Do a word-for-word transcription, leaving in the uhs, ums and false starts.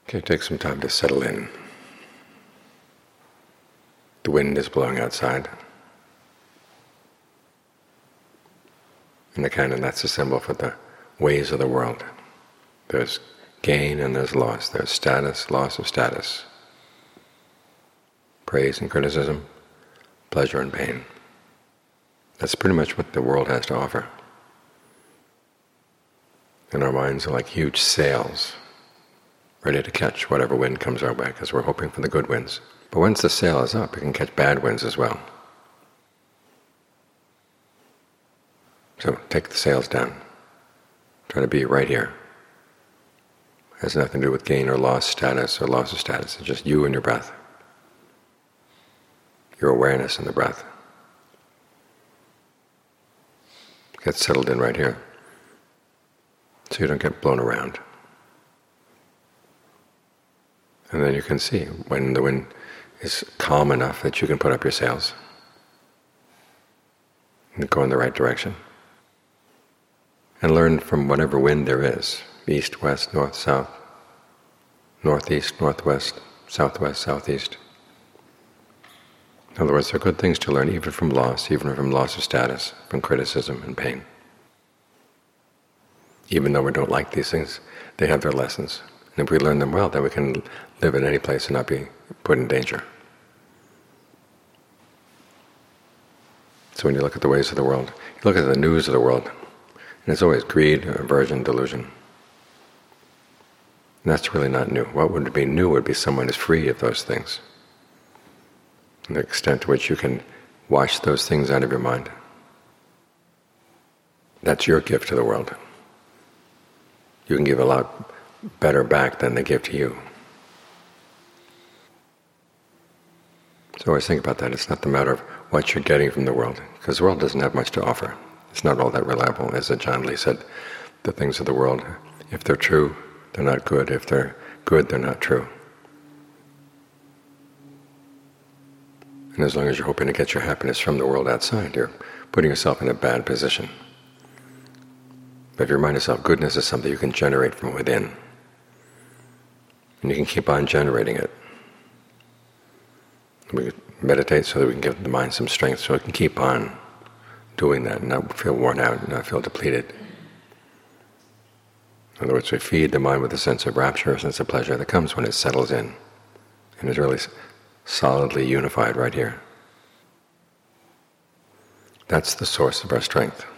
Okay, take some time to settle in. The wind is blowing outside. And the kind of that's a symbol for the ways of the world. There's gain and there's loss. There's status, loss of status. Praise and criticism, pleasure and pain. That's pretty much what the world has to offer. And our minds are like huge sails, ready to catch whatever wind comes our way, because we're hoping for the good winds. But once the sail is up, it can catch bad winds as well. So take the sails down. Try to be right here. It has nothing to do with gain or loss status or loss of status. It's just you and your breath. Your awareness in the breath. Get settled in right here, so you don't get blown around. And then you can see when the wind is calm enough that you can put up your sails and go in the right direction. And learn from whatever wind there is, east, west, north, south, northeast, northwest, southwest, southeast. In other words, there are good things to learn even from loss, even from loss of status, from criticism and pain. Even though we don't like these things, they have their lessons. And if we learn them well, then we can live in any place and not be put in danger. So when you look at the ways of the world, you look at the news of the world, and it's always greed, aversion, delusion. And that's really not new. What would be new would be someone who's free of those things. And the extent to which you can wash those things out of your mind. That's your gift to the world. You can give a lot better back than they give to you. So always think about that. It's not the matter of what you're getting from the world, because the world doesn't have much to offer. It's not all that reliable. As Ajaan Lee said, the things of the world, if they're true, they're not good. If they're good, they're not true. And as long as you're hoping to get your happiness from the world outside, you're putting yourself in a bad position. But if you remind yourself, goodness is something you can generate from within. And you can keep on generating it. We meditate so that we can give the mind some strength so it can keep on doing that and not feel worn out and not feel depleted. In other words, we feed the mind with a sense of rapture, a sense of pleasure that comes when it settles in and is really solidly unified right here. That's the source of our strength.